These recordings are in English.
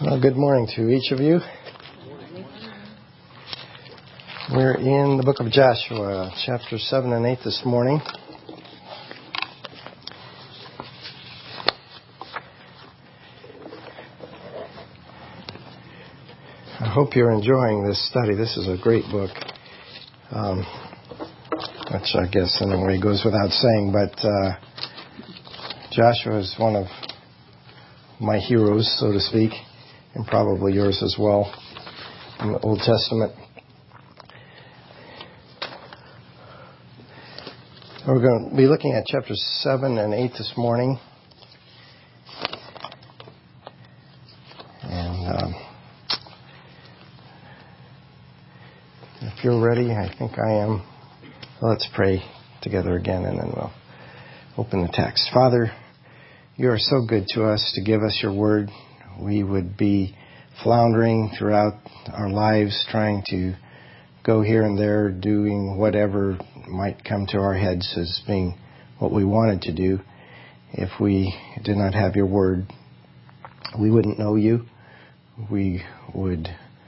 Well, good morning to each of you. We're in the book of Joshua, chapter 7 and 8 this morning. I hope you're enjoying this study. This is a great book, which I guess in a way goes without saying, but Joshua is one of my heroes, so to speak, and probably yours as well, in the Old Testament. We're going to be looking at chapters 7 and 8 this morning. And if you're ready, I think I am. Let's pray together again, and then we'll open the text. Father, you are so good to us to give us your word. We would be floundering throughout our lives, trying to go here and there, doing whatever might come to our heads as being what we wanted to do. If we did not have your word, we wouldn't know you. We would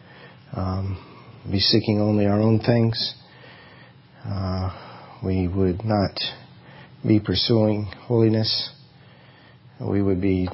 be seeking only our own things. We would not be pursuing holiness. We would be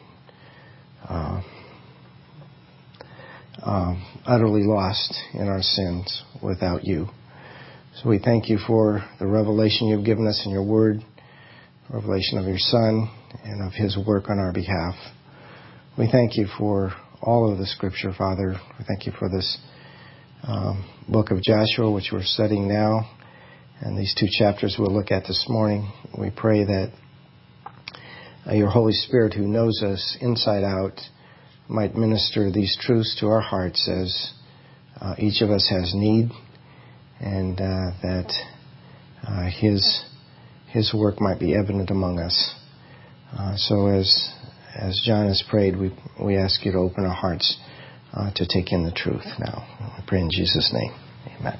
utterly lost in our sins without you. So we thank you for the revelation you've given us in your word, revelation of your Son and of his work on our behalf. We thank you for all of the scripture, Father. We thank you for this book of Joshua, which we're studying now, and these two chapters we'll look at this morning. We pray that your Holy Spirit, who knows us inside out, might minister these truths to our hearts as each of us has need, and that his work might be evident among us. So as John has prayed, we ask you to open our hearts to take in the truth now. I pray in Jesus' name. Amen.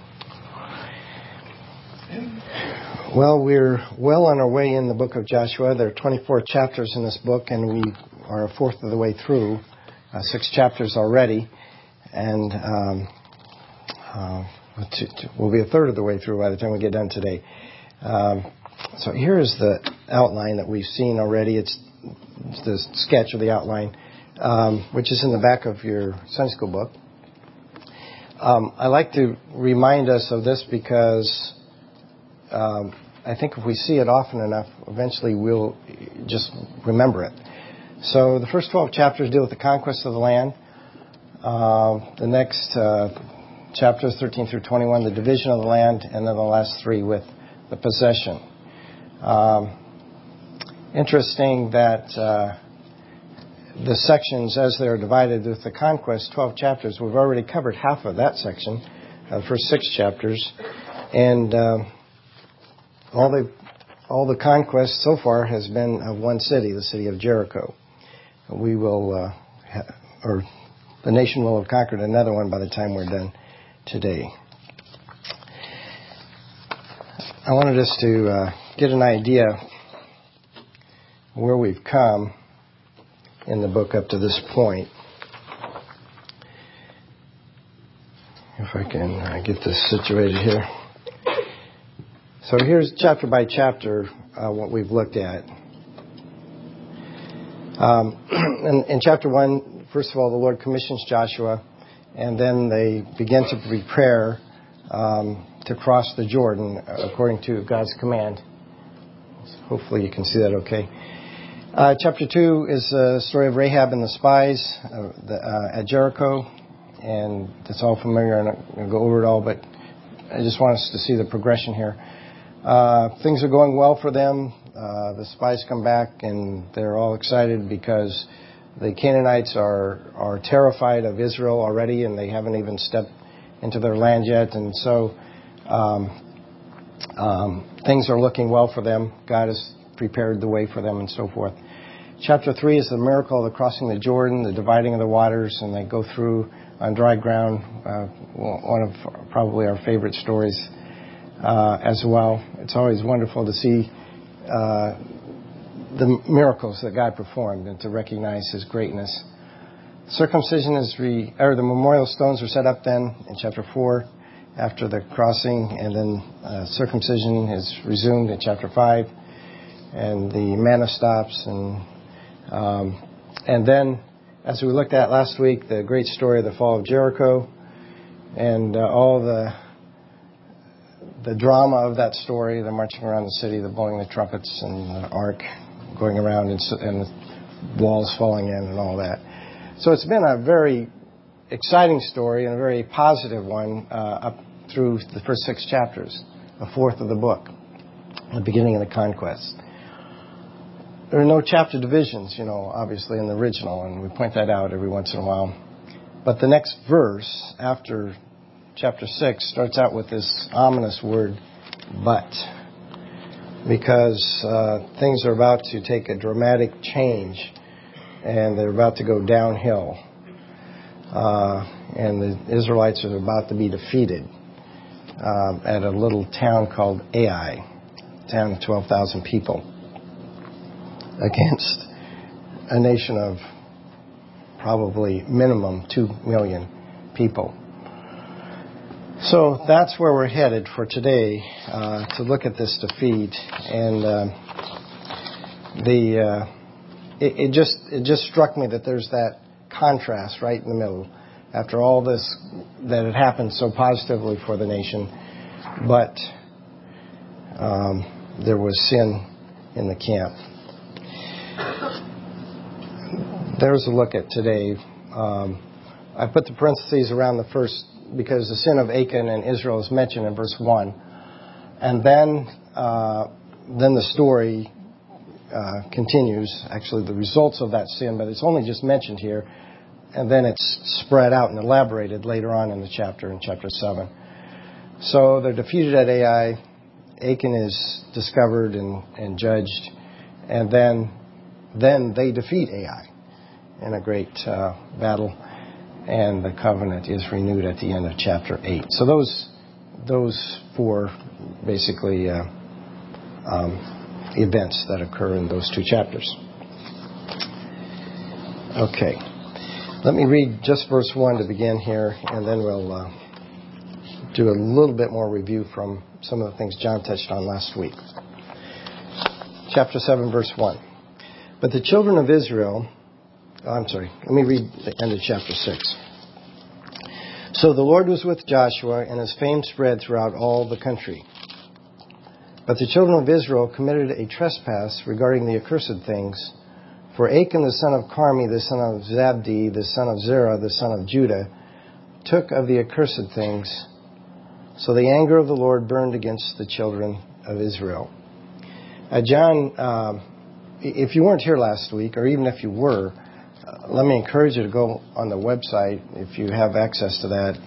Well, we're well on our way in the book of Joshua. There are 24 chapters in this book, and we are a fourth of the way through, 6 chapters already, and we'll be a third of the way through by the time we get done today. So here is the outline that we've seen already. It's the sketch of the outline, which is in the back of your Sunday school book. I like to remind us of this because I think if we see it often enough, eventually we'll just remember it. So the first 12 chapters deal with the conquest of the land. The next chapters, 13 through 21, the division of the land, and then the last 3 with the possession. Interesting that the sections, as they're divided with the conquest, 12 chapters, we've already covered half of that section, the first 6 chapters, and all the conquest so far has been of one city, the city of Jericho. We will, or the nation will have conquered another one by the time we're done today. I wanted us to get an idea where we've come in the book up to this point. If I can get this situated here. So here's chapter by chapter what we've looked at. In chapter 1, first of all, the Lord commissions Joshua, and then they begin to prepare to cross the Jordan according to God's command. Hopefully you can see that okay. Chapter 2 is the story of Rahab and the spies at Jericho, and it's all familiar. I'm not going to go over it all, but I just want us to see the progression here. Things are going well for them. The spies come back and they're all excited because the Canaanites are terrified of Israel already, and they haven't even stepped into their land yet. And so things are looking well for them. God has prepared the way for them and so forth. Chapter 3 is the miracle of the crossing the Jordan, the dividing of the waters, and they go through on dry ground. One of probably our favorite stories as well. It's always wonderful to see the miracles that God performed and to recognize his greatness. Circumcision the memorial stones were set up then in chapter 4 after the crossing, and then circumcision is resumed in chapter 5, and the manna stops, and then, as we looked at last week, the great story of the fall of Jericho, and all the drama of that story, the marching around the city, the blowing the trumpets, and the ark going around, and the walls falling in, and all that. So it's been a very exciting story and a very positive one up through the first 6 chapters, a fourth of the book, the beginning of the conquest. There are no chapter divisions, obviously in the original, and we point that out every once in a while. But the next verse after chapter 6 starts out with this ominous word, but, because things are about to take a dramatic change, and they're about to go downhill, and the Israelites are about to be defeated at a little town called Ai, a town of 12,000 people, against a nation of probably minimum 2 million people. So that's where we're headed for today, to look at this defeat. And it just struck me that there's that contrast right in the middle. After all this that had happened so positively for the nation, but there was sin in the camp. There's a look at today. I put the parentheses around the first because the sin of Achan and Israel is mentioned in verse 1. And then the story continues, actually the results of that sin, but it's only just mentioned here. And then it's spread out and elaborated later on in the chapter, in chapter 7. So they're defeated at Ai. Achan is discovered and judged. And then they defeat Ai in a great battle. And the covenant is renewed at the end of chapter 8. So those 4 basically events that occur in those 2 chapters. Okay. Let me read just verse 1 to begin here, and then we'll do a little bit more review from some of the things John touched on last week. Chapter 7, verse 1. But the children of Israel... let me read the end of chapter 6. So the Lord was with Joshua, and his fame spread throughout all the country. But the children of Israel committed a trespass regarding the accursed things. For Achan the son of Carmi, the son of Zabdi, the son of Zerah, the son of Judah, took of the accursed things. So the anger of the Lord burned against the children of Israel. John, if you weren't here last week, or even if you were, let me encourage you to go on the website, if you have access to that,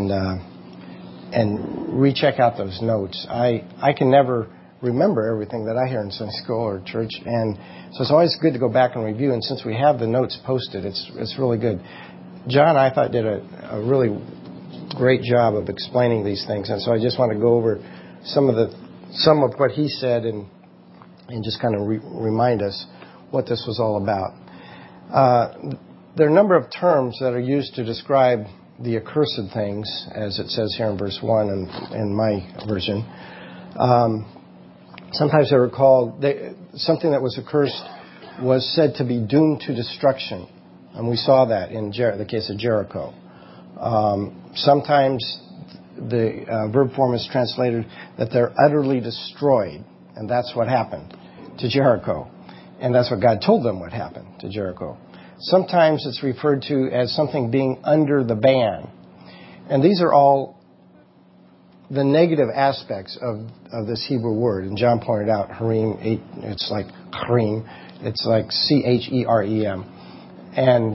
and recheck out those notes. I can never remember everything that I hear in Sunday school or church, and so it's always good to go back and review. And since we have the notes posted, it's really good. John, I thought, did a really great job of explaining these things, and so I just want to go over some of what he said and just kind of remind us what this was all about. There are a number of terms that are used to describe the accursed things, as it says here in verse 1 in my version. Sometimes they were called, something that was accursed was said to be doomed to destruction. And we saw that in the case of Jericho. Sometimes the verb form is translated that they're utterly destroyed. And that's what happened to Jericho. And that's what God told them would happen to Jericho. Sometimes it's referred to as something being under the ban. And these are all the negative aspects of this Hebrew word. And John pointed out, Harim, it's like Harim. It's like Cherem. And,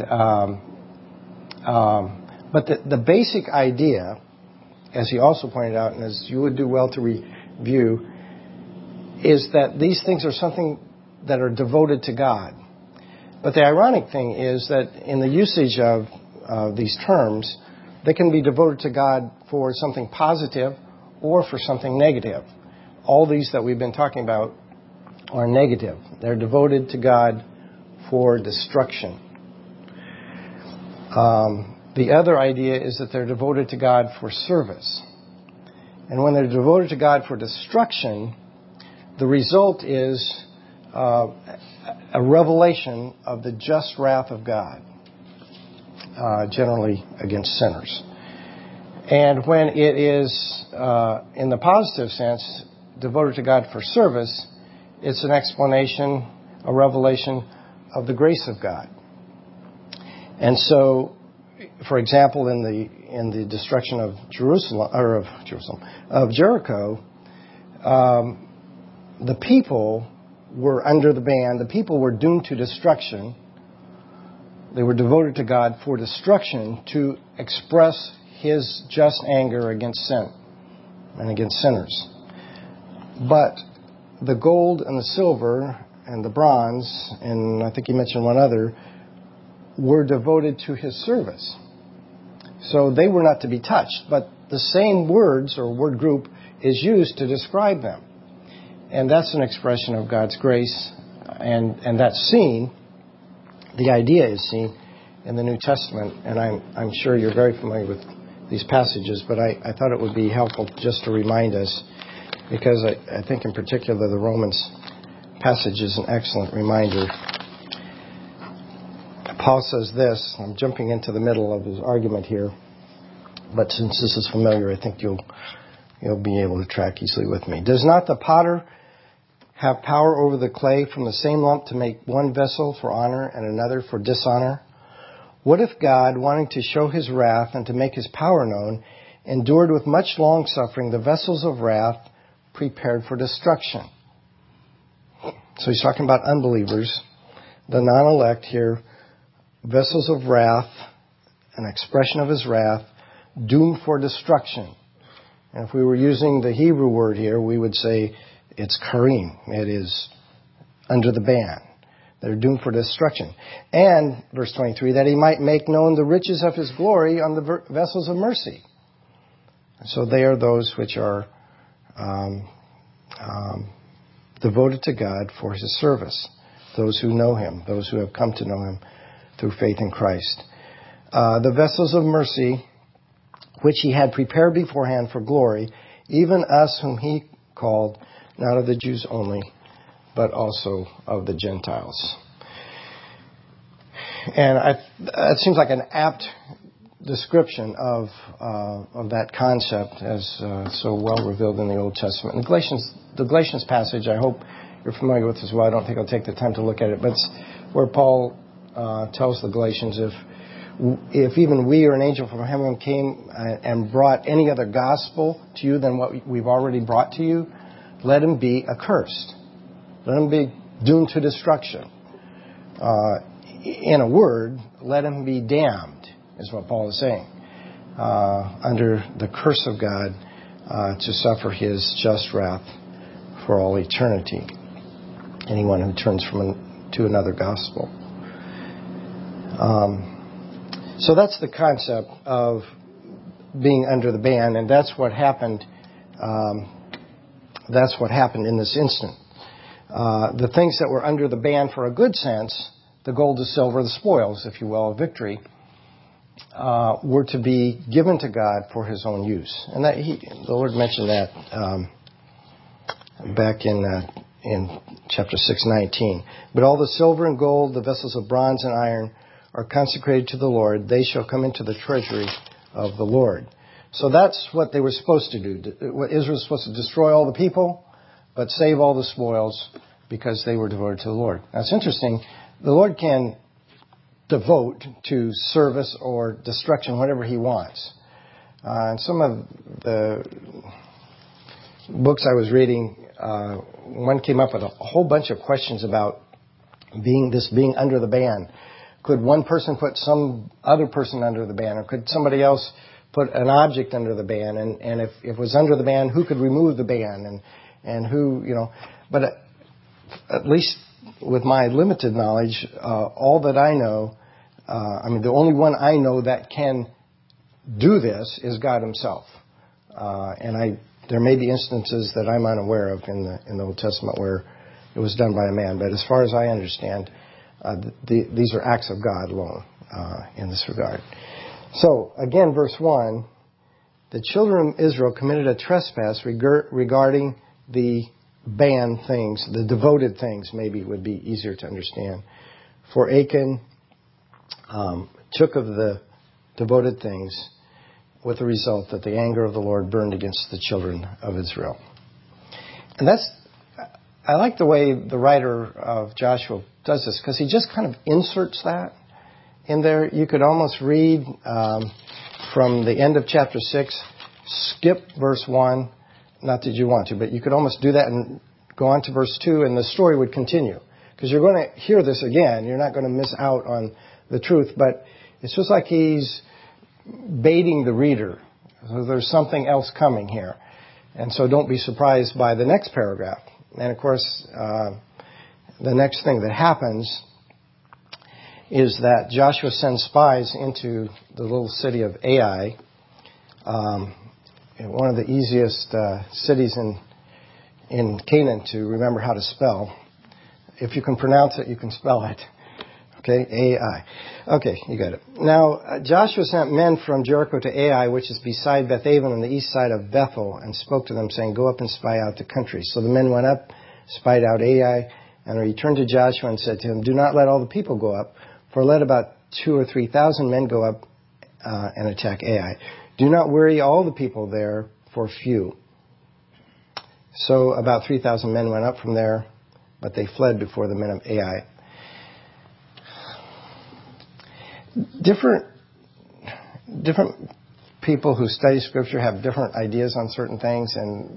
but the basic idea, as he also pointed out, and as you would do well to review, is that these things are something that are devoted to God. But the ironic thing is that in the usage of these terms, they can be devoted to God for something positive or for something negative. All these that we've been talking about are negative. They're devoted to God for destruction. The other idea is that they're devoted to God for service. And when they're devoted to God for destruction, the result is a revelation of the just wrath of God, generally against sinners. And when it is, in the positive sense, devoted to God for service, it's an explanation, a revelation of the grace of God. And so, for example, in the destruction of Jericho, the people were under the ban. The people were doomed to destruction. They were devoted to God for destruction to express His just anger against sin and against sinners. But the gold and the silver and the bronze, and I think he mentioned one other, were devoted to His service. So they were not to be touched, but the same words or word group is used to describe them. And that's an expression of God's grace, and that's seen, the idea is seen in the New Testament, and I'm sure you're very familiar with these passages, but I thought it would be helpful just to remind us, because I think in particular the Romans passage is an excellent reminder. Paul says this, I'm jumping into the middle of his argument here, but since this is familiar, I think you'll be able to track easily with me. Does not the potter have power over the clay from the same lump to make one vessel for honor and another for dishonor? What if God, wanting to show His wrath and to make His power known, endured with much long suffering the vessels of wrath prepared for destruction? So he's talking about unbelievers, the non-elect here, vessels of wrath, an expression of His wrath, doomed for destruction. And if we were using the Hebrew word here, we would say it's karim. It is under the ban. They're doomed for destruction. And, verse 23, that He might make known the riches of His glory on the vessels of mercy. So they are those which are devoted to God for His service. Those who know Him, those who have come to know Him through faith in Christ. The vessels of mercy, which He had prepared beforehand for glory, even us whom He called, not of the Jews only, but also of the Gentiles. And it seems like an apt description of that concept as so well revealed in the Old Testament. The Galatians passage, I hope you're familiar with as well. I don't think I'll take the time to look at it, but it's where Paul tells the Galatians, if even we or an angel from heaven came and brought any other gospel to you than what we've already brought to you, let him be accursed. Let him be doomed to destruction. In a word, let him be damned, is what Paul is saying, under the curse of God to suffer His just wrath for all eternity. Anyone who turns to another gospel. So that's the concept of being under the ban, and that's what happened. That's what happened in this instant. The things that were under the ban for a good sense, the gold, the silver, the spoils, if you will, of victory, were to be given to God for His own use. And the Lord mentioned that back in chapter 6:19. But all the silver and gold, the vessels of bronze and iron, are consecrated to the Lord. They shall come into the treasury of the Lord. So that's what they were supposed to do. Israel was supposed to destroy all the people, but save all the spoils because they were devoted to the Lord. That's interesting. The Lord can devote to service or destruction whatever He wants. And some of the books I was reading, one came up with a whole bunch of questions about being under the ban. Could one person put some other person under the ban, or could somebody else put an object under the ban? And if it was under the ban, who could remove the ban? And who, But at least with my limited knowledge, all that I know, the only one I know that can do this is God Himself. And there may be instances that I'm unaware of in the Old Testament where it was done by a man. But as far as I understand, these are acts of God alone. in this regard. So, again, verse 1, the children of Israel committed a trespass regarding the banned things, the devoted things maybe would be easier to understand. For Achan took of the devoted things with the result that the anger of the Lord burned against the children of Israel. And I like the way the writer of Joshua does this, because he just kind of inserts that in there. You could almost read from the end of chapter 6, skip verse 1, not that you want to, but you could almost do that and go on to verse 2, and the story would continue. Because you're going to hear this again. You're not going to miss out on the truth, but it's just like he's baiting the reader. So there's something else coming here. And so don't be surprised by the next paragraph. And of course, the next thing that happens is that Joshua sends spies into the little city of Ai, one of the easiest cities in Canaan to remember how to spell. If you can pronounce it, you can spell it. Okay, Ai. Okay, you got it. Now, Joshua sent men from Jericho to Ai, which is beside Bethaven on the east side of Bethel, and spoke to them, saying, "Go up and spy out the country." So the men went up, spied out Ai, and returned to Joshua and said to him, "Do not let all the people go up, for let about 2,000 or 3,000 men go up and attack Ai. Do not weary all the people there, for few." So about 3,000 men went up from there, but they fled before the men of Ai. Different people who study Scripture have different ideas on certain things, and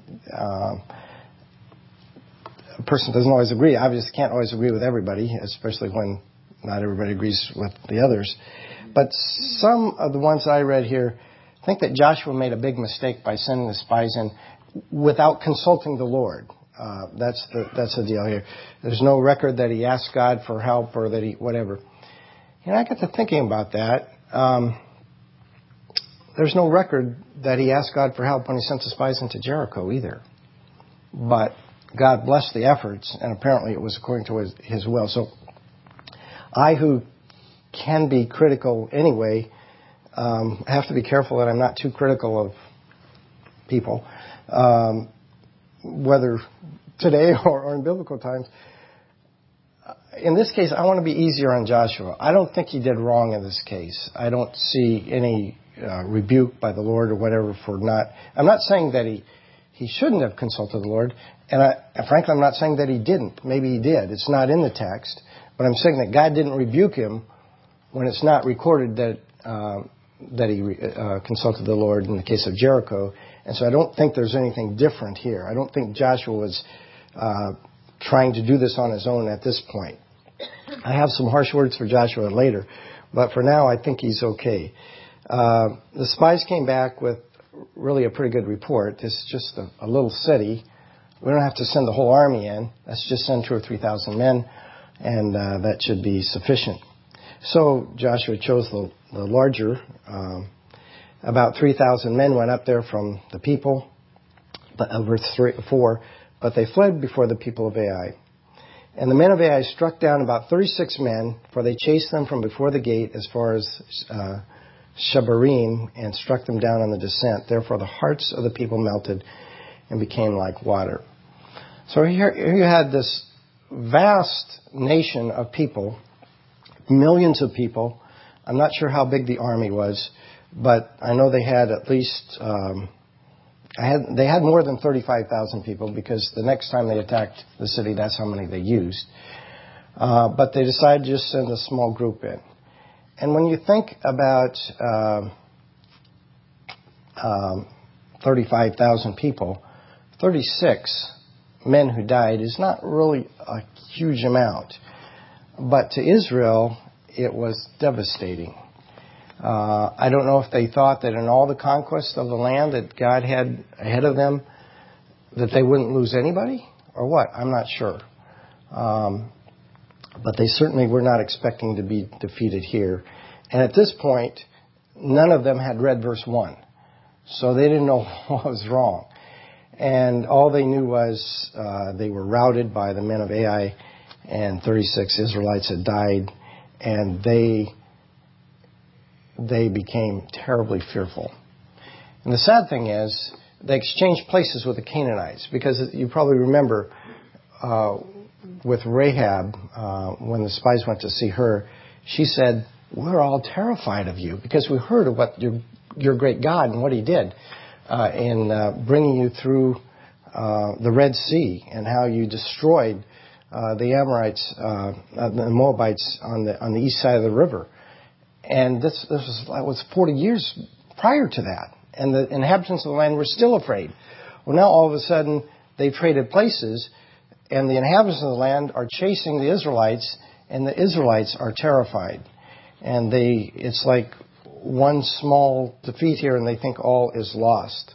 a person doesn't always agree. Obviously, can't always agree with everybody, especially when not everybody agrees with the others. But some of the ones that I read here think that Joshua made a big mistake by sending the spies in without consulting the Lord. That's the deal here. There's no record that he asked God for help or that he whatever. And I got to thinking about that. There's no record that he asked God for help when he sent the spies into Jericho either. But God blessed the efforts, and apparently it was according to his will. So I, who can be critical anyway, have to be careful that I'm not too critical of people, whether today or in biblical times. In this case, I want to be easier on Joshua. I don't think he did wrong in this case. I don't see any rebuke by the Lord or whatever for not. I'm not saying that he shouldn't have consulted the Lord, and frankly, I'm not saying that he didn't. Maybe he did. It's not in the text, but I'm saying that God didn't rebuke him when it's not recorded that he consulted the Lord in the case of Jericho. And so I don't think there's anything different here. I don't think Joshua was trying to do this on his own at this point. I have some harsh words for Joshua later, but for now I think he's okay. The spies came back with really a pretty good report. This is just a little city. We don't have to send the whole army in. Let's just send 2,000 or 3,000 men, and that should be sufficient. So Joshua chose the larger. About 3,000 men went up there from the people, verse 4, but they fled before the people of Ai. And the men of Ai struck down about 36 men, for they chased them from before the gate as far as Shebarim, and struck them down on the descent. Therefore the hearts of the people melted and became like water. So here you had this vast nation of people, millions of people. I'm not sure how big the army was, but I know they had at least they had more than 35,000 people, because the next time they attacked the city, that's how many they used. But they decided to just send a small group in. And when you think about 35,000 people, 36 men who died is not really a huge amount. But to Israel, it was devastating. I don't know if they thought that in all the conquest of the land that God had ahead of them, that they wouldn't lose anybody, or what. I'm not sure. But they certainly were not expecting to be defeated here. And at this point, none of them had read verse 1. So they didn't know what was wrong. And all they knew was they were routed by the men of Ai, and 36 Israelites had died, and they they became terribly fearful. And the sad thing is, they exchanged places with the Canaanites, because you probably remember with Rahab, when the spies went to see her, she said, "We're all terrified of you because we heard of what your great God and what He did in bringing you through the Red Sea, and how you destroyed the Amorites, the Moabites on the east side of the river." And this was 40 years prior to that, and the inhabitants of the land were still afraid. Well, now all of a sudden they traded places, and the inhabitants of the land are chasing the Israelites, and the Israelites are terrified. And it's like one small defeat here, and they think all is lost.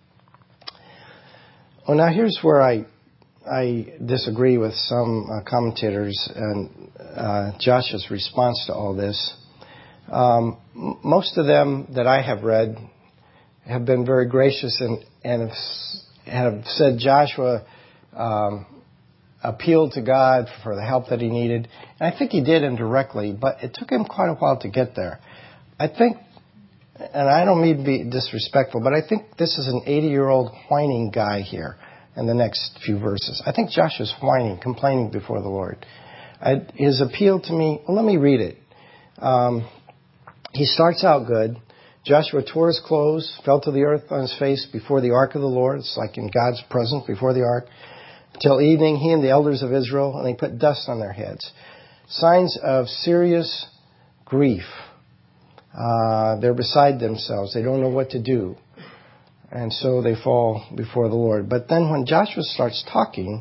Well, now here's where I disagree with some commentators and Joshua's response to all this. Most of them that I have read have been very gracious and have said Joshua appealed to God for the help that he needed. And I think he did indirectly, but it took him quite a while to get there. I think, and I don't mean to be disrespectful, but I think this is an 80-year-old whining guy here in the next few verses. I think Joshua's whining, complaining before the Lord. His appeal to me, well, let me read it. He starts out good. Joshua tore his clothes, fell to the earth on his face before the ark of the Lord. It's like in God's presence before the ark. Till evening, he and the elders of Israel, and they put dust on their heads. Signs of serious grief. They're beside themselves. They don't know what to do. And so they fall before the Lord. But then when Joshua starts talking,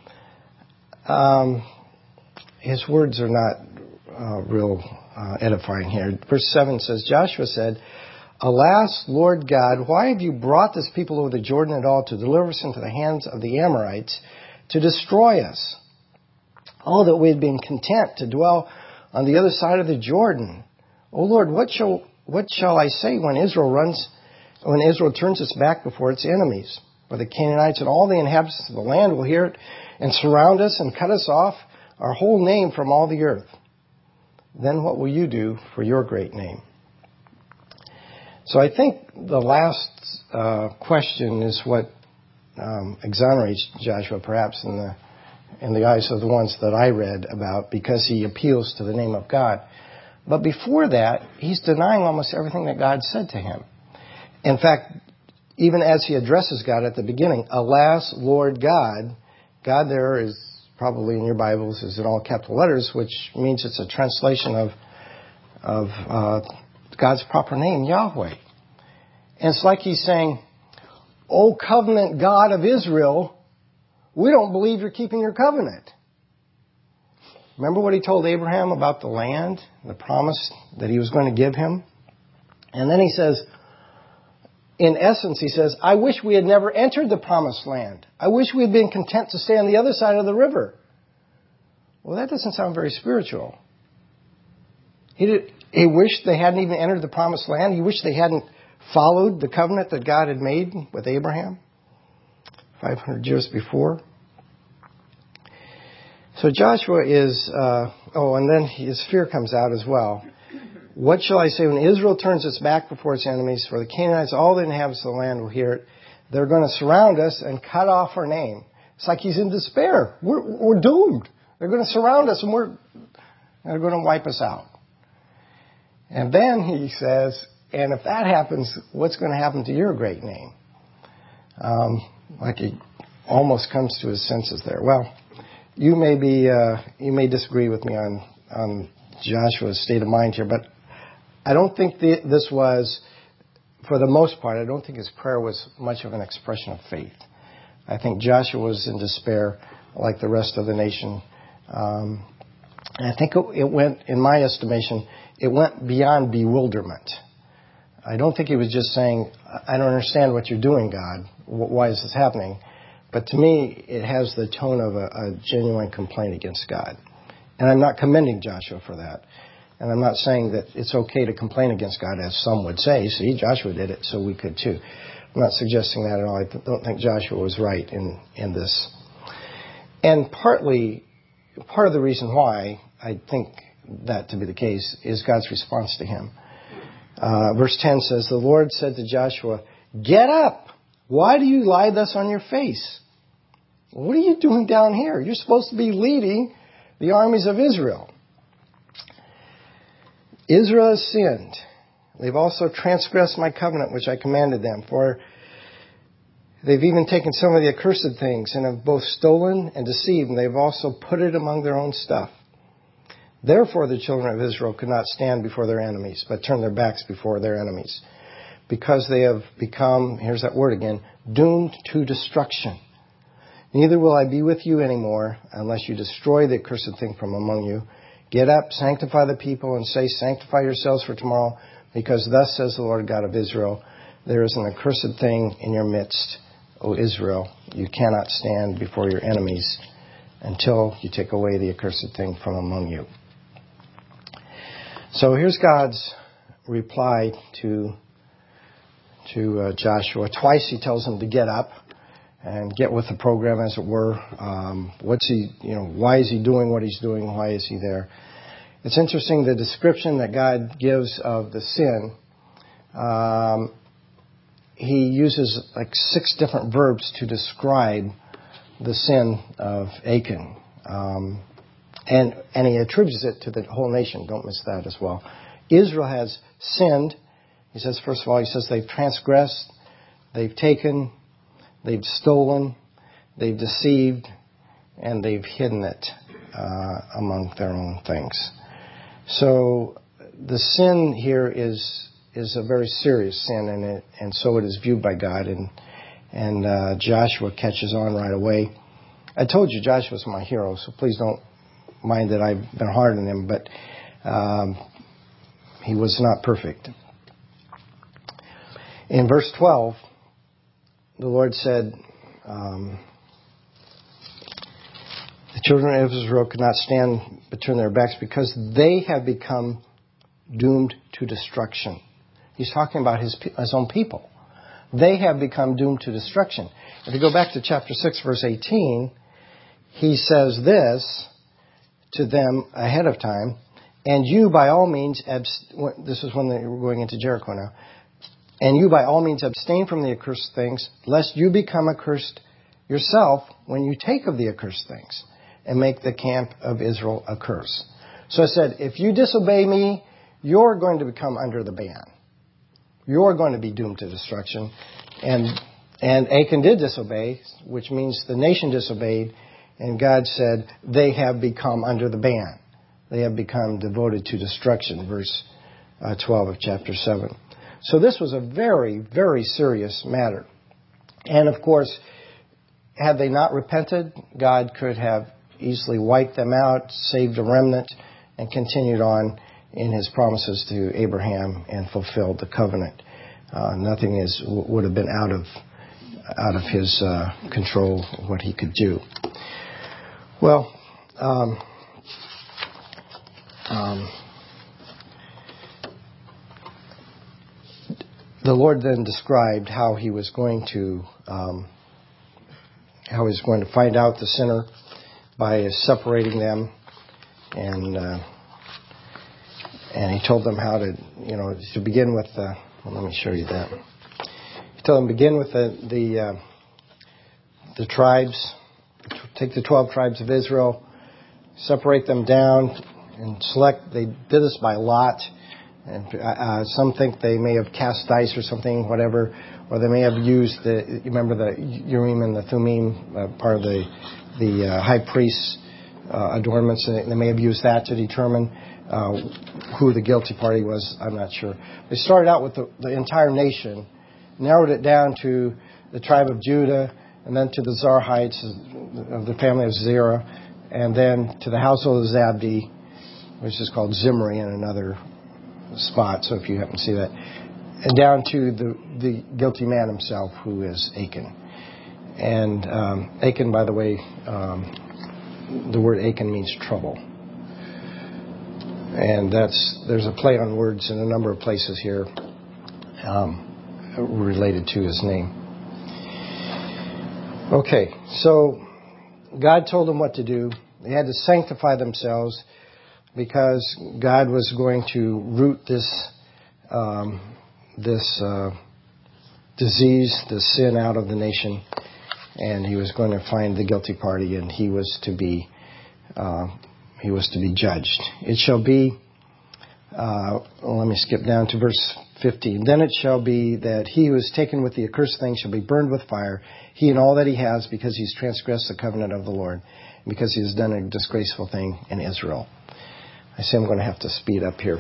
his words are not real edifying here. Verse 7 says, Joshua said, "Alas, Lord God, why have you brought this people over the Jordan at all to deliver us into the hands of the Amorites to destroy us? Oh, that we had been content to dwell on the other side of the Jordan. O Lord, what shall I say when Israel turns its back before its enemies? For the Canaanites and all the inhabitants of the land will hear it and surround us and cut us off, our whole name from all the earth. Then what will you do for your great name?" So I think the last question is what exonerates Joshua, perhaps in the eyes of the ones that I read about, because he appeals to the name of God. But before that, he's denying almost everything that God said to him. In fact, even as he addresses God at the beginning, "Alas, Lord God," God there is probably in your Bibles is in all capital letters, which means it's a translation of God's proper name, Yahweh. And it's like he's saying, "O covenant God of Israel, we don't believe you're keeping your covenant." Remember what he told Abraham about the land, the promise that he was going to give him? And then he says, in essence, he says, "I wish we had never entered the promised land. I wish we had been content to stay on the other side of the river." Well, that doesn't sound very spiritual. He wished they hadn't even entered the promised land. He wished they hadn't followed the covenant that God had made with Abraham 500 years before. So Joshua is, and then his fear comes out as well. "What shall I say when Israel turns its back before its enemies? For the Canaanites, all the inhabitants of the land will hear it. They're going to surround us and cut off our name." It's like he's in despair. We're doomed. They're going to surround us and they're going to wipe us out. And then he says, "And if that happens, what's going to happen to your great name?" Like he almost comes to his senses there. Well, you may disagree with me on Joshua's state of mind here, but I don't think this was, for the most part, I don't think his prayer was much of an expression of faith. I think Joshua was in despair like the rest of the nation. And I think it went, in my estimation, it went beyond bewilderment. I don't think he was just saying, "I don't understand what you're doing, God. Why is this happening?" But to me, it has the tone of a genuine complaint against God. And I'm not commending Joshua for that. And I'm not saying that it's okay to complain against God, as some would say. See, Joshua did it, so we could too. I'm not suggesting that at all. I don't think Joshua was right in this. And part of the reason why I think that to be the case is God's response to him. Verse 10 says, the Lord said to Joshua, "Get up! Why do you lie thus on your face? What are you doing down here? You're supposed to be leading the armies of Israel." Israel has sinned. They've also transgressed my covenant, which I commanded them. For they've even taken some of the accursed things and have both stolen and deceived, and they've also put it among their own stuff. Therefore the children of Israel could not stand before their enemies, but turned their backs before their enemies, because they have become, here's that word again, doomed to destruction. Neither will I be with you anymore unless you destroy the accursed thing from among you. Get up, sanctify the people, and say, sanctify yourselves for tomorrow, because thus says the Lord God of Israel, there is an accursed thing in your midst, O Israel. You cannot stand before your enemies until you take away the accursed thing from among you. So here's God's reply to Joshua. Twice he tells him to get up and get with the program, as it were. Why is he doing what he's doing? Why is he there? It's interesting, the description that God gives of the sin. He uses like 6 different verbs to describe the sin of Achan. And he attributes it to the whole nation. Don't miss that as well. Israel has sinned. He says, first of all, they've transgressed, they've taken, they've stolen, they've deceived, and they've hidden it among their own things. So the sin here is a very serious sin, and so it is viewed by God. And Joshua catches on right away. I told you Joshua's my hero, so please don't mind that I've been hard on him, but he was not perfect. In verse 12, the Lord said, the children of Israel could not stand but turn their backs because they have become doomed to destruction. He's talking about his own people. They have become doomed to destruction. If you go back to chapter 6, verse 18, he says this to them ahead of time, and you by all means, this is when they were going into Jericho now, and you by all means abstain from the accursed things, lest you become accursed yourself when you take of the accursed things, and make the camp of Israel a curse. So I said, if you disobey me, you're going to become under the ban. You're going to be doomed to destruction. And Achan did disobey, which means the nation disobeyed, and God said, they have become under the ban. They have become devoted to destruction, verse 12 of chapter 7. So this was a very, very serious matter. And of course, had they not repented, God could have easily wiped them out, saved a remnant, and continued on in his promises to Abraham and fulfilled the covenant. Nothing would have been out of his control, what he could do. Well, the Lord then described how he was going to find out the sinner by separating them, and he told them how to begin with. Let me show you that. He told them begin with the tribes. Take the 12 tribes of Israel, separate them down, and select. They did this by lot, and some think they may have cast dice or something, whatever, or they may have used you remember the Urim and the Thummim, part of the high priest's adornments, and they may have used that to determine who the guilty party was. I'm not sure. They started out with the entire nation, narrowed it down to the tribe of Judah, and then to the Zarhites of the family of Zerah, and then to the household of Zabdi, which is called Zimri in another spot, so if you happen to see that, and down to the guilty man himself, who is Achan. And Achan, by the way, the word Achan means trouble. And there's a play on words in a number of places here related to his name. Okay, so God told them what to do. They had to sanctify themselves because God was going to root this this disease, this sin out of the nation, and he was going to find the guilty party, and he was to be judged. It shall be. Let me skip down to verse 15. Then it shall be that he who is taken with the accursed thing shall be burned with fire, he and all that he has, because he's transgressed the covenant of the Lord, and because he has done a disgraceful thing in Israel. I say I'm going to have to speed up here.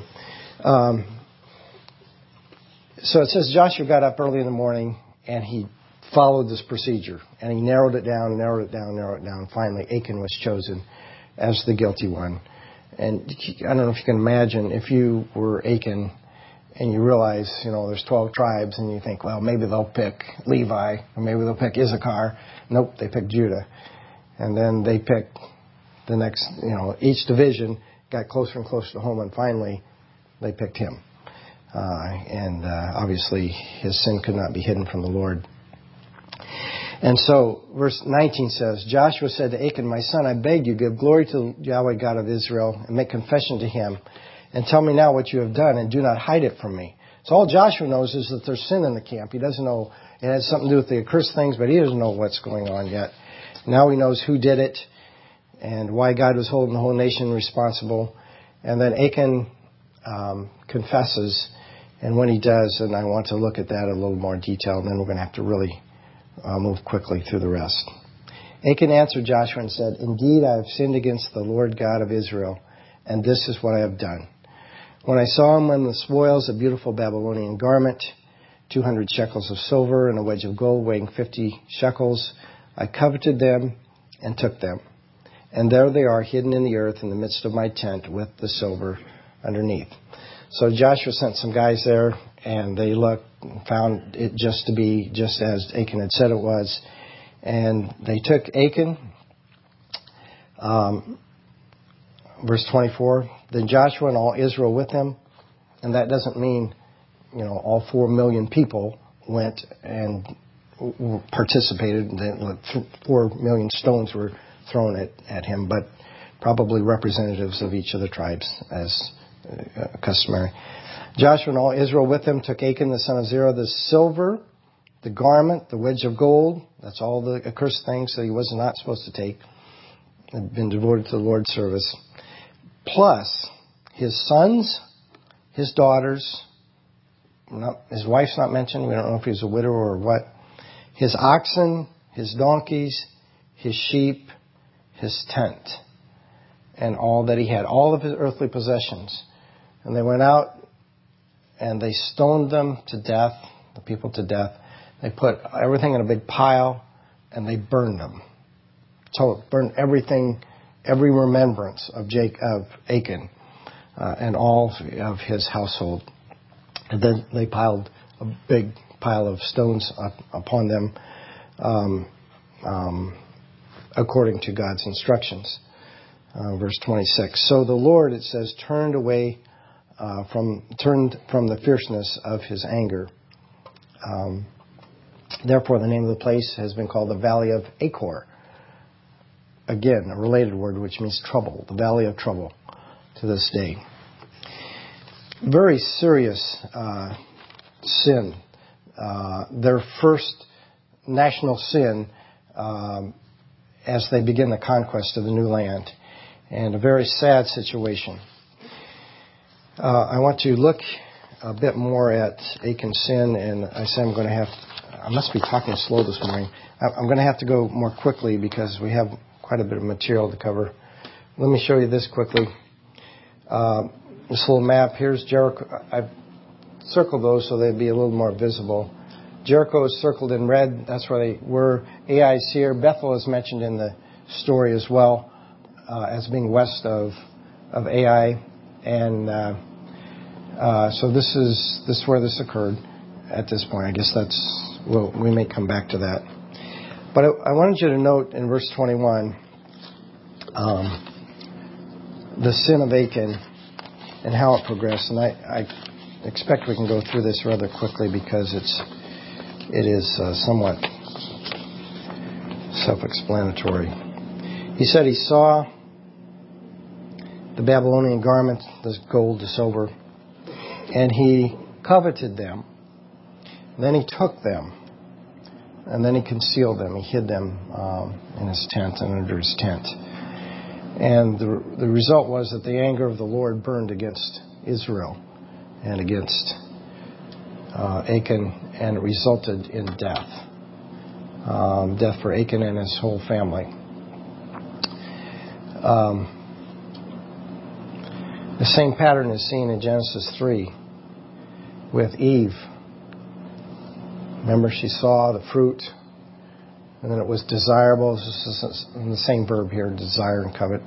So it says Joshua got up early in the morning and he followed this procedure, and he narrowed it down. Finally, Achan was chosen as the guilty one. And I don't know if you can imagine if you were Achan and you realize, there's 12 tribes, and you think, well, maybe they'll pick Levi, or maybe they'll pick Issachar. Nope, they picked Judah. And then they picked the next, each division got closer and closer to home, and finally they picked him. Obviously his sin could not be hidden from the Lord. And so verse 19 says, Joshua said to Achan, my son, I beg you, give glory to Yahweh God of Israel, and make confession to him, and tell me now what you have done, and do not hide it from me. So all Joshua knows is that there's sin in the camp. He doesn't know, it has something to do with the accursed things, but he doesn't know what's going on yet. Now he knows who did it, and why God was holding the whole nation responsible. And then Achan confesses, and when he does, and I want to look at that in a little more detail, and then we're going to have to really move quickly through the rest. Achan answered Joshua and said, indeed, I have sinned against the Lord God of Israel, and this is what I have done. When I saw him in the spoils, a beautiful Babylonian garment, 200 shekels of silver, and a wedge of gold weighing 50 shekels, I coveted them and took them. And there they are, hidden in the earth in the midst of my tent with the silver underneath. So Joshua sent some guys there, and they looked and found it just to be just as Achan had said it was. And they took Achan. Verse 24, then Joshua and all Israel with him, and that doesn't mean, all 4 million people went and participated, and 4 million stones were thrown at him, but probably representatives of each of the tribes as customary. Joshua and all Israel with him took Achan the son of Zerah, the silver, the garment, the wedge of gold, that's all the accursed things that he was not supposed to take, had been devoted to the Lord's service, plus his sons, his daughters, his wife's not mentioned, we don't know if he was a widower or what, his oxen, his donkeys, his sheep, his tent, and all that he had, all of his earthly possessions. And they went out and they stoned them to death, the people to death. They put everything in a big pile and they burned them. So burned everything, every remembrance of Achan and all of his household. And then they piled a big pile of stones upon them according to God's instructions. Verse 26. So the Lord, it says, turned from the fierceness of his anger. Therefore, the name of the place has been called the Valley of Achor. Again, a related word which means trouble, the Valley of Trouble to this day. Very serious sin. Their first national sin as they begin the conquest of the new land. And a very sad situation. I want to look a bit more at Achan's sin, and I say I must be talking slow this morning. I'm going to have to go more quickly because we have quite a bit of material to cover. Let me show you this quickly. This little map, here's Jericho. I've circled those so they'd be a little more visible. Jericho is circled in red. That's where they were. Ai is here. Bethel is mentioned in the story as well as being west of Ai. And so this is where this occurred at this point. I guess we may come back to that. But I wanted you to note in verse 21 the sin of Achan and how it progressed. And I expect we can go through this rather quickly because it is somewhat self-explanatory. He said he saw the Babylonian garment, the gold, the silver, and he coveted them. Then he took them, and then he concealed them. He hid them in his tent and under his tent. And the result was that the anger of the Lord burned against Israel and against Achan, and it resulted in death. Death for Achan and his whole family. The same pattern is seen in Genesis 3 with Eve. Remember, she saw the fruit, and then it was desirable. This is the same verb here, desire and covet.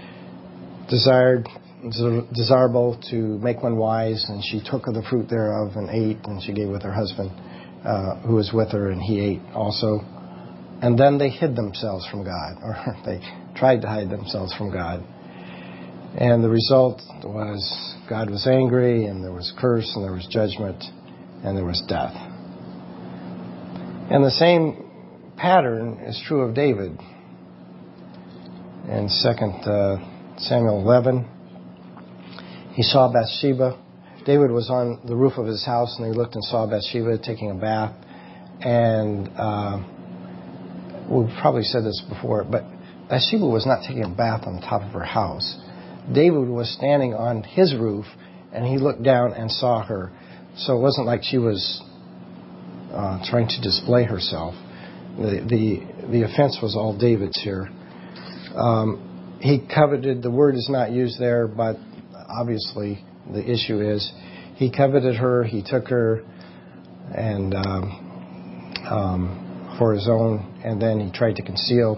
Desirable to make one wise, and she took of the fruit thereof and ate, and she gave with her husband who was with her, and he ate also. And then they hid themselves from God, or they tried to hide themselves from God. And the result was God was angry, and there was curse, and there was judgment, and there was death. And the same pattern is true of David. In 2 Samuel 11, he saw Bathsheba. David was on the roof of his house, and he looked and saw Bathsheba taking a bath. And we've probably said this before, but Bathsheba was not taking a bath on the top of her house. David was standing on his roof, and he looked down and saw her. So it wasn't like she was trying to display herself. The offense was all David's here. He coveted, the word is not used there, but obviously the issue is he coveted her, he took her and for his own, and then he tried to conceal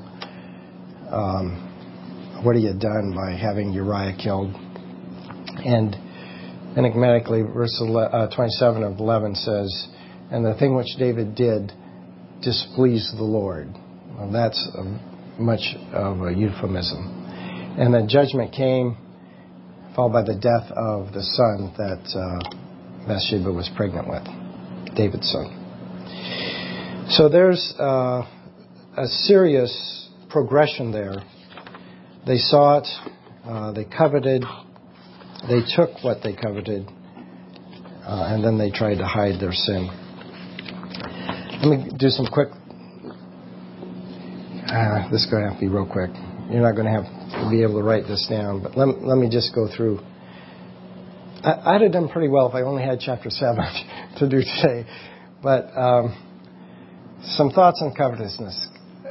what he had done by having Uriah killed. And enigmatically, verse 27 of 11 says, "And the thing which David did displeased the Lord." Well, that's much of a euphemism. And then judgment came, followed by the death of the son that Bathsheba was pregnant with, David's son. So there's a serious progression there. They saw it, they coveted, they took what they coveted, and then they tried to hide their sin. Let me do some quick. This is going to have to be real quick. You're not going to have to be able to write this down, but let me just go through. I'd have done pretty well if I only had chapter 7 to do today. But some thoughts on covetousness.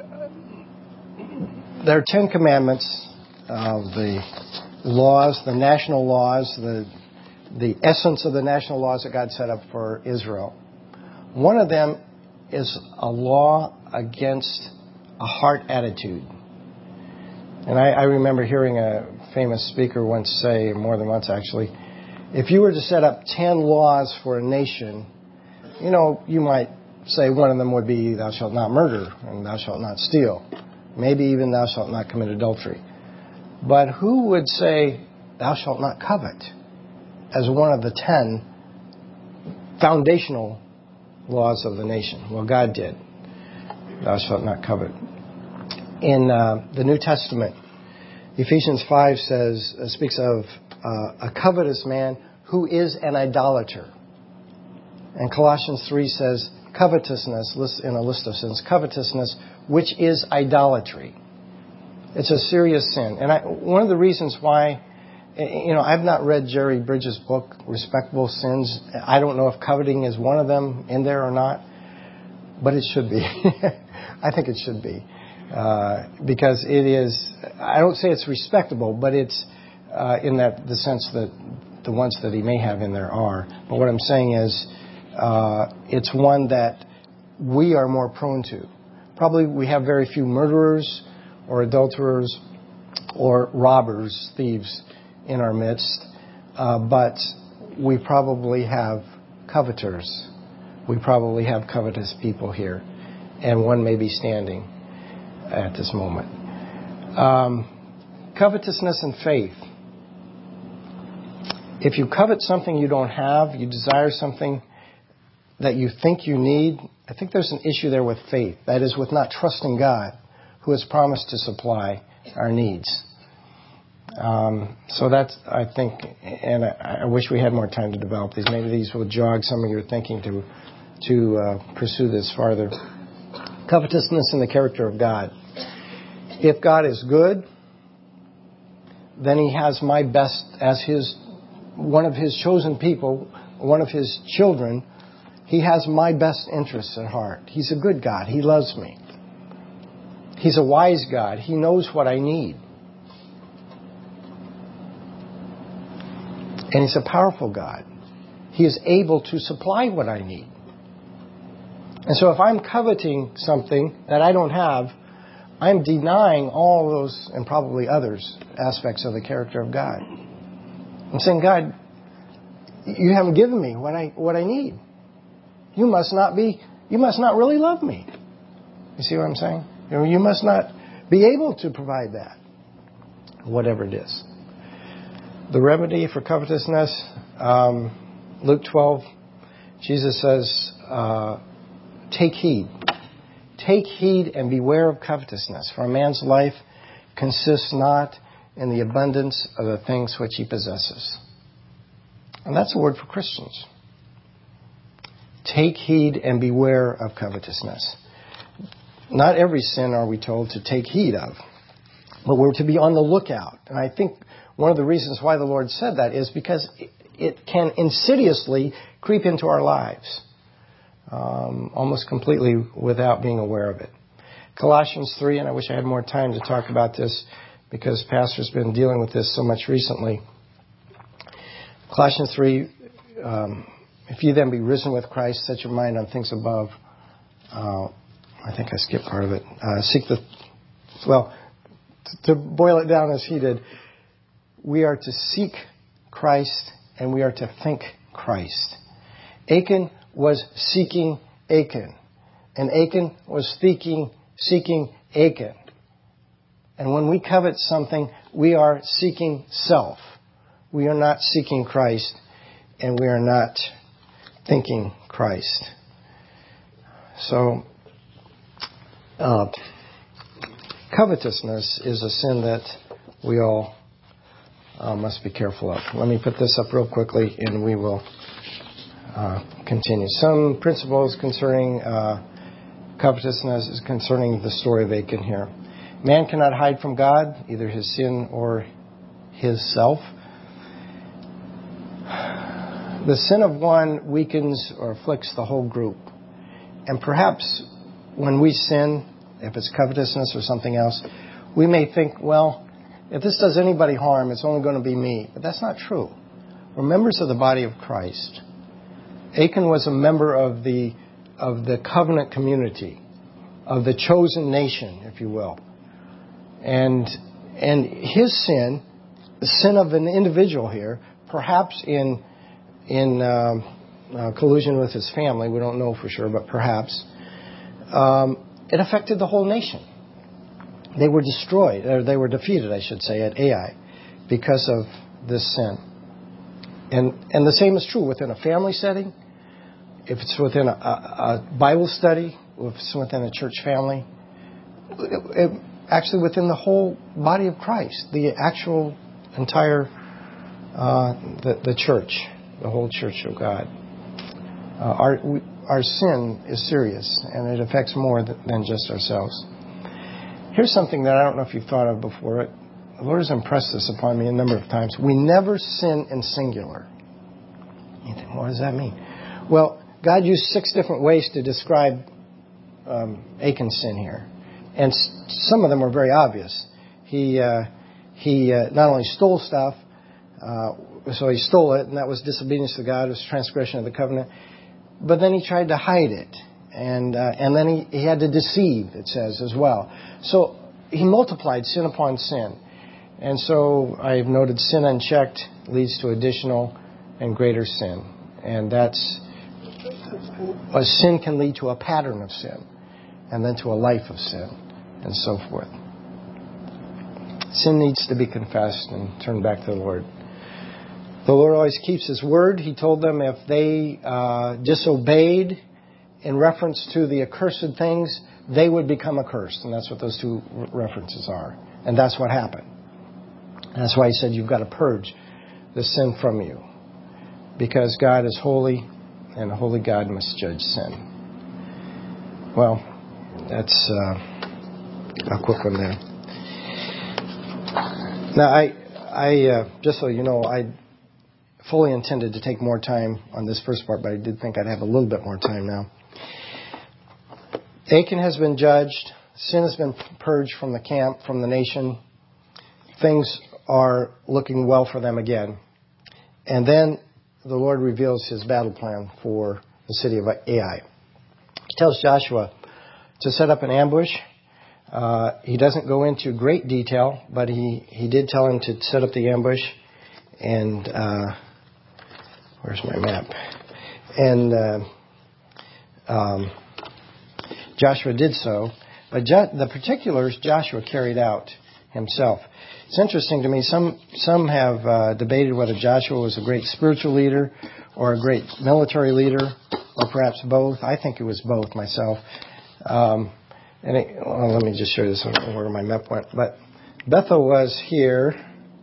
There are 10 commandments of the laws, the national laws, the essence of the national laws that God set up for Israel. One of them is a law against a heart attitude. And I remember hearing a famous speaker once say, more than once actually, if you were to set up 10 laws for a nation, you might say one of them would be thou shalt not murder and thou shalt not steal. Maybe even thou shalt not commit adultery. But who would say thou shalt not covet as one of the 10 foundational laws of the nation? Well, God did. Thou shalt not covet. In the New Testament, Ephesians 5 speaks of a covetous man who is an idolater. And Colossians 3 says covetousness, in a list of sins, covetousness, which is idolatry. It's a serious sin. And one of the reasons why, I've not read Jerry Bridges' book, Respectable Sins. I don't know if coveting is one of them in there or not, but it should be. I think it should be. Because it is, I don't say it's respectable, but it's in the sense that the ones that he may have in there are. But what I'm saying is, it's one that we are more prone to. Probably we have very few murderers or adulterers or robbers, thieves in our midst, but we probably have coveters. We probably have covetous people here, and one may be standing at this moment. Covetousness and faith. If you covet something you don't have, you desire something that you think you need, I think there's an issue there with faith. That is, with not trusting God, who has promised to supply our needs. So that's, I think, and I wish we had more time to develop these. Maybe these will jog some of your thinking to pursue this farther. Covetousness in the character of God. If God is good, then He has my best as one of His chosen people, one of His children. He has my best interests at heart. He's a good God. He loves me. He's a wise God. He knows what I need. And He's a powerful God. He is able to supply what I need. And so if I'm coveting something that I don't have, I'm denying all those, and probably others, aspects of the character of God. I'm saying, God, you haven't given me what I need. You must not really love me. You see what I'm saying? You must not be able to provide that. Whatever it is. The remedy for covetousness, Luke 12, Jesus says, take heed. Take heed and beware of covetousness, for a man's life consists not in the abundance of the things which he possesses. And that's a word for Christians. Take heed and beware of covetousness. Not every sin are we told to take heed of, but we're to be on the lookout. And I think one of the reasons why the Lord said that is because it can insidiously creep into our lives, almost completely without being aware of it. Colossians 3, and I wish I had more time to talk about this because Pastor's been dealing with this so much recently. Colossians 3, if you then be risen with Christ, set your mind on things above. I think I skipped part of it. To boil it down as he did, we are to seek Christ and we are to think Christ. Achan was seeking Achan, and Achan was seeking Achan. And when we covet something, we are seeking self. We are not seeking Christ, and we are not thinking Christ. So, covetousness is a sin that we all must be careful of. Let me put this up real quickly, and we will continue. Some principles concerning covetousness is concerning the story of Achan here. Man cannot hide from God, either his sin or his self. The sin of one weakens or afflicts the whole group. And perhaps when we sin, if it's covetousness or something else, we may think, well, if this does anybody harm, it's only going to be me. But that's not true. We're members of the body of Christ. Achan was a member of the covenant community, of the chosen nation, if you will. And his sin, the sin of an individual here, perhaps in collusion with his family, we don't know for sure, but perhaps, it affected the whole nation. They were destroyed, or they were defeated, I should say, at Ai because of this sin. And the same is true within a family setting, if it's within a Bible study, if it's within a church family, actually within the whole body of Christ, the actual entire, the church, the whole church of God. Our sin is serious, and it affects more than just ourselves. Here's something that I don't know if you've thought of before. The Lord has impressed this upon me a number of times. We never sin in singular. You think, what does that mean? Well, God used 6 different ways to describe Achan's sin here. And some of them are very obvious. He not only stole stuff, so he stole it, and that was disobedience to God, it was transgression of the covenant. But then he tried to hide it. And then he had to deceive, it says, as well. So he multiplied sin upon sin. And so I've noted sin unchecked leads to additional and greater sin. And a sin can lead to a pattern of sin, and then to a life of sin, and so forth. Sin needs to be confessed and turned back to the Lord. The Lord always keeps His word. He told them if they disobeyed in reference to the accursed things, they would become accursed. And that's what those 2 references are. And that's what happened. And that's why he said you've got to purge the sin from you. Because God is holy, and a holy God must judge sin. Well, that's a quick one there. Now, I just so you know, I fully intended to take more time on this first part, but I did think I'd have a little bit more time now. Achan has been judged. Sin has been purged from the camp, from the nation. Things are looking well for them again. And then the Lord reveals his battle plan for the city of Ai. He tells Joshua to set up an ambush. He doesn't go into great detail, but he did tell him to set up the ambush. And where's my map? And Joshua did so. But the particulars Joshua carried out himself. It's interesting to me. Some have debated whether Joshua was a great spiritual leader or a great military leader, or perhaps both. I think it was both myself. Let me just show you this where my map went. But Bethel was here,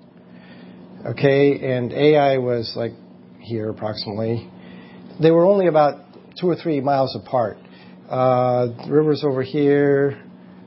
okay, and Ai was like here approximately. They were only about 2 or 3 miles apart. The river's over here,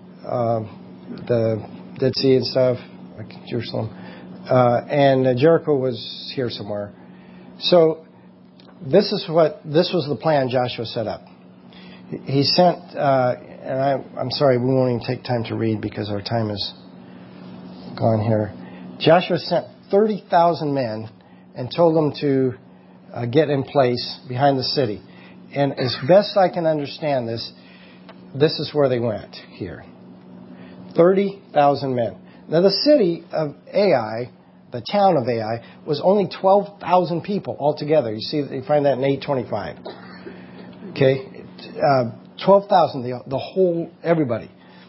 the Dead Sea and stuff, like Jerusalem, and Jericho was here somewhere. So this was the plan Joshua set up. He sent, and I'm sorry, we won't even take time to read because our time is gone here. Joshua sent 30,000 men and told them to get in place behind the city. And as best I can understand this is where they went here. 30,000 men. Now the city of Ai, the town of Ai, was only 12,000 people altogether. You see, you find that in 825. Okay, 12,000, the whole, everybody.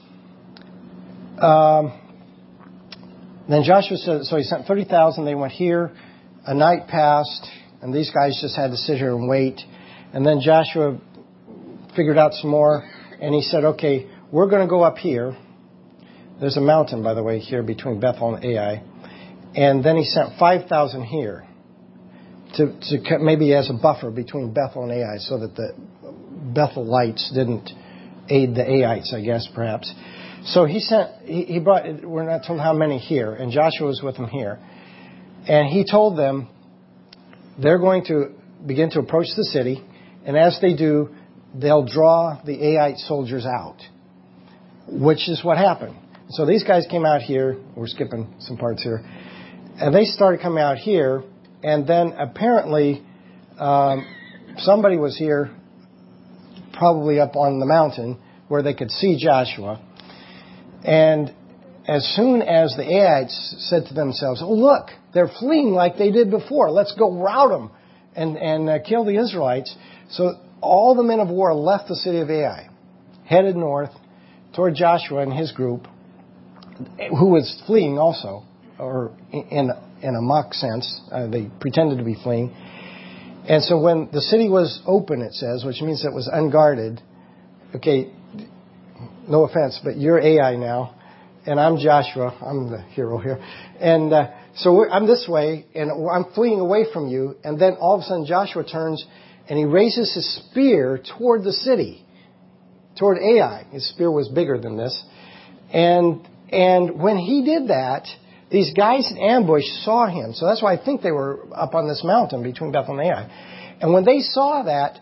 Then Joshua said, so he sent 30,000. They went here. A night passed, and these guys just had to sit here and wait. And then Joshua figured out some more, and he said, okay, we're going to go up here. There's a mountain, by the way, here between Bethel and Ai. And then he sent 5,000 here to maybe as a buffer between Bethel and Ai so that the Bethelites didn't aid the Aites, I guess, perhaps. So he brought, we're not told how many here, and Joshua was with them here. And he told them they're going to begin to approach the city, and as they do, they'll draw the Aite soldiers out, which is what happened. So these guys came out here. We're skipping some parts here. And they started coming out here, and then apparently somebody was here, probably up on the mountain, where they could see Joshua. And as soon as the Aites said to themselves, oh, look, they're fleeing like they did before. Let's go rout them and kill the Israelites. So all the men of war left the city of Ai, headed north toward Joshua and his group, who was fleeing also, or in a mock sense. They pretended to be fleeing. And so when the city was open, it says, which means it was unguarded. Okay, no offense, but you're Ai now, and I'm Joshua. I'm the hero here. And so I'm this way, and I'm fleeing away from you. And then all of a sudden Joshua turns, and he raises his spear toward the city, toward Ai. His spear was bigger than this. And when he did that, these guys in ambush saw him. So that's why I think they were up on this mountain between Bethel and Ai. And when they saw that,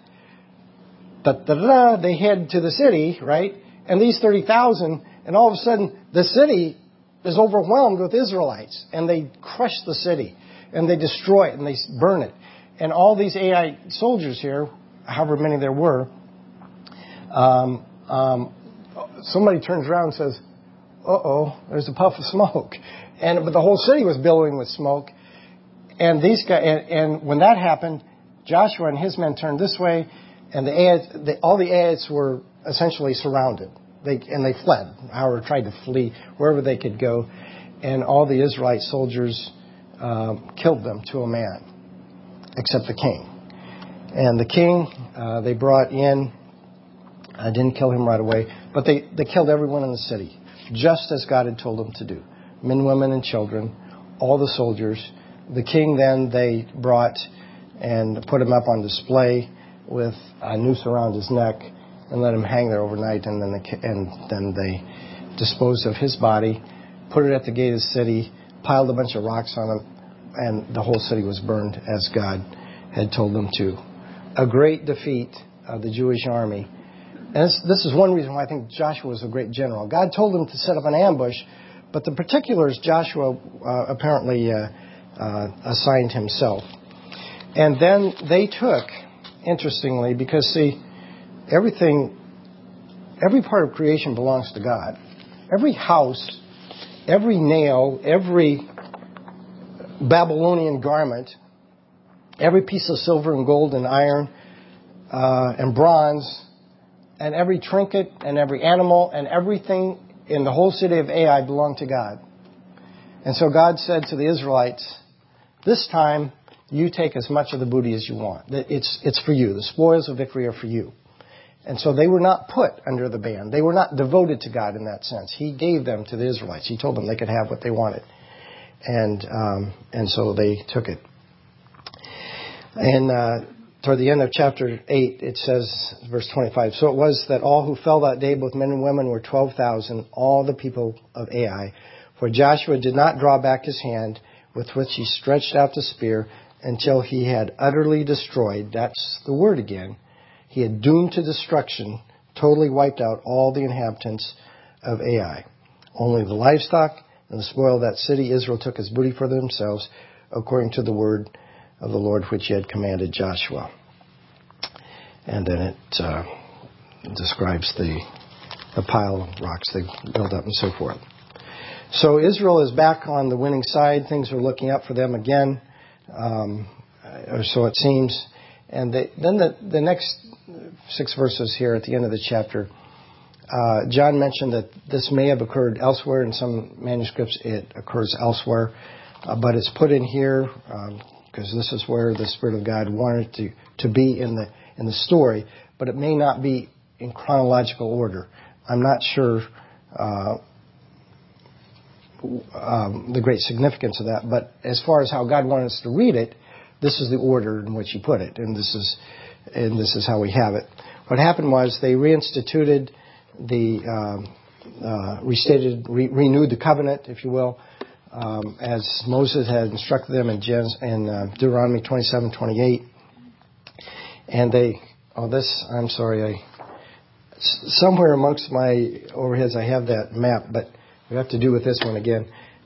they head to the city, right? And these 30,000, and all of a sudden the city is overwhelmed with Israelites. And they crush the city, and they destroy it, and they burn it. And all these Ai soldiers here, however many there were, somebody turns around and says, uh-oh, there's a puff of smoke. But the whole city was billowing with smoke. And these guys, and when that happened, Joshua and his men turned this way, and all the Aites were essentially surrounded. They fled, or tried to flee wherever they could go. And all the Israelite soldiers killed them to a man, except the king. And the king, they brought in, didn't kill him right away, but they killed everyone in the city, just as God had told them to do. Men, women, and children, all the soldiers. The king then they brought and put him up on display with a noose around his neck and let him hang there overnight. And then they disposed of his body, put it at the gate of the city, piled a bunch of rocks on him, and the whole city was burned as God had told them to. A great defeat of the Jewish army. And this is one reason why I think Joshua was a great general. God told him to set up an ambush, but the particulars Joshua apparently assigned himself. And then they took, interestingly, because see, every part of creation belongs to God. Every house, every nail, every Babylonian garment, every piece of silver and gold and iron and bronze, and every trinket and every animal and everything in the whole city of Ai belonged to God. And so God said to the Israelites, this time you take as much of the booty as you want. It's for you. The spoils of victory are for you. And so they were not put under the ban. They were not devoted to God in that sense. He gave them to the Israelites. He told them they could have what they wanted. And so they took it. And toward the end of chapter 8, it says, verse 25, so it was that all who fell that day, both men and women, were 12,000, all the people of Ai. For Joshua did not draw back his hand with which he stretched out the spear until he had utterly destroyed, that's the word again, he had doomed to destruction, totally wiped out all the inhabitants of Ai. Only the livestock and the spoil of that city Israel took as booty for themselves, according to the word of the Lord which he had commanded Joshua. And then it describes the pile of rocks they built up and so forth. So Israel is back on the winning side. Things are looking up for them again, or so it seems. And then the next 6 verses here at the end of the chapter, John mentioned that this may have occurred elsewhere. In some manuscripts it occurs elsewhere, but it's put in here because this is where the Spirit of God wanted to be in the story, but it may not be in chronological order. I'm not sure the great significance of that, but as far as how God wanted us to read it, this is the order in which He put it, and this is how we have it. What happened was they reinstituted renewed the covenant, if you will, as Moses had instructed them in Deuteronomy 27:28. And somewhere amongst my overheads I have that map, but we have to do with this one again.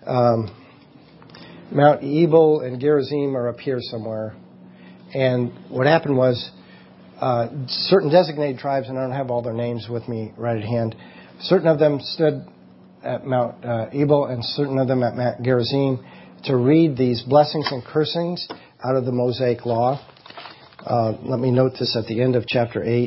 Mount Ebal and Gerizim are up here somewhere. And what happened was certain designated tribes, and I don't have all their names with me right at hand, certain of them stood at Mount Ebal and certain of them at Mount Gerizim to read these blessings and cursings out of the Mosaic Law. Let me note this at the end of chapter 8.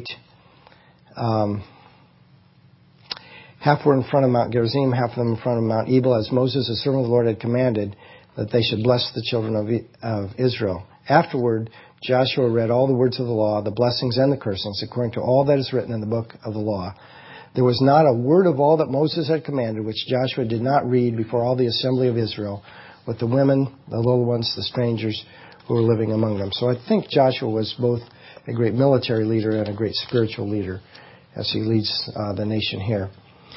Half were in front of Mount Gerizim, half of them in front of Mount Ebal, as Moses, the servant of the Lord, had commanded that they should bless the children of Israel. Afterward, Joshua read all the words of the law, the blessings and the cursings, according to all that is written in the book of the law. There was not a word of all that Moses had commanded which Joshua did not read before all the assembly of Israel, with the women, the little ones, the strangers who were living among them. So I think Joshua was both a great military leader and a great spiritual leader as he leads the nation here.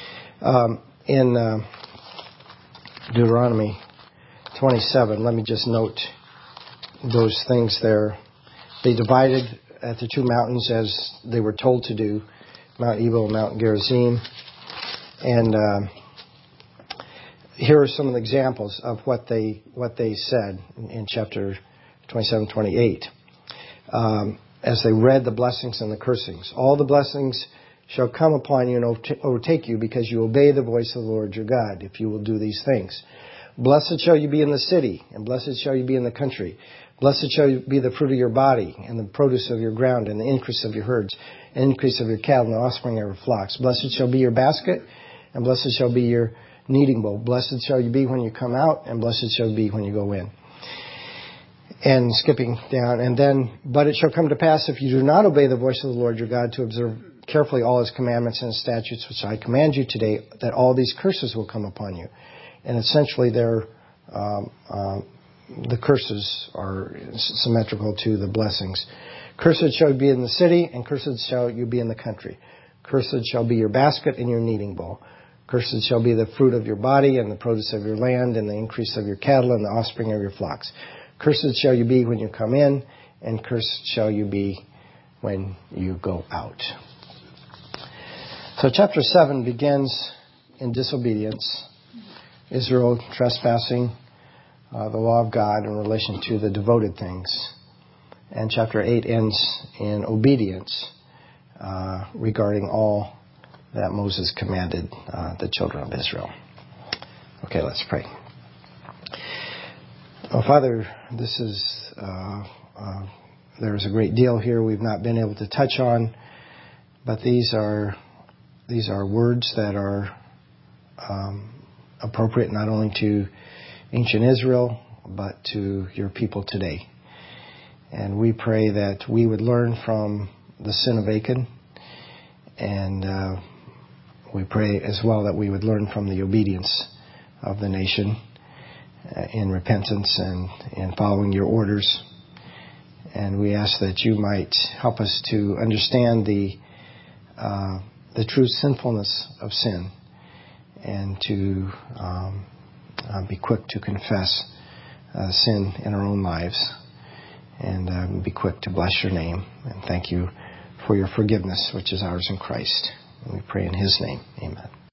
In Deuteronomy 27, let me just note those things there. They divided at the two mountains as they were told to do, Mount Ebal and Mount Gerizim. And here are some of the examples of what they said in chapter 27-28. As they read the blessings and the cursings. All the blessings shall come upon you and overtake you because you obey the voice of the Lord your God, if you will do these things. Blessed shall you be in the city, and blessed shall you be in the country. Blessed shall be the fruit of your body, and the produce of your ground, and the increase of your herds, and increase of your cattle, and the offspring of your flocks. Blessed shall be your basket, and blessed shall be your kneading bowl. Blessed shall you be when you come out, and blessed shall you be when you go in. And skipping down, and then, but it shall come to pass if you do not obey the voice of the Lord your God to observe carefully all His commandments and His statutes which I command you today, that all these curses will come upon you. And essentially they're the curses are symmetrical to the blessings. Cursed shall you be in the city, and cursed shall you be in the country. Cursed shall be your basket and your kneading bowl. Cursed shall be the fruit of your body, and the produce of your land, and the increase of your cattle, and the offspring of your flocks. Cursed shall you be when you come in, and cursed shall you be when you go out. So chapter 7 begins in disobedience, Israel trespassing the law of God in relation to the devoted things. And chapter 8 ends in obedience regarding all that Moses commanded the children of Israel. Okay, let's pray. Oh, Father, this is there is a great deal here we've not been able to touch on, but these are words that are appropriate not only to ancient Israel, but to your people today. And we pray that we would learn from the sin of Achan, and we pray as well that we would learn from the obedience of the nation in repentance and in following your orders. And we ask that you might help us to understand the true sinfulness of sin, and to be quick to confess sin in our own lives, and be quick to bless your name and thank you for your forgiveness, which is ours in Christ. And we pray in his name. Amen.